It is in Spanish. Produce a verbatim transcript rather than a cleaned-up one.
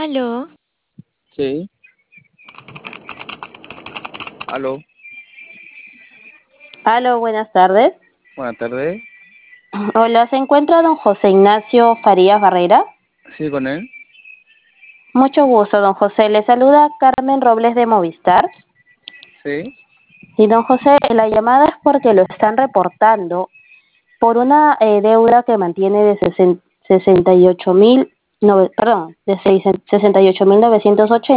Aló, Sí, aló, Aló, buenas tardes. buenas tardes. Hola, ¿se encuentra don José Ignacio Farías Barrera? Sí, con él. Mucho gusto, don José. Le saluda Carmen Robles de Movistar. Sí, Y don José, la llamada es porque lo están reportando por una eh, deuda que mantiene de sesenta y ocho mil, no, perdón, de sesenta y ocho mil novecientos ochenta.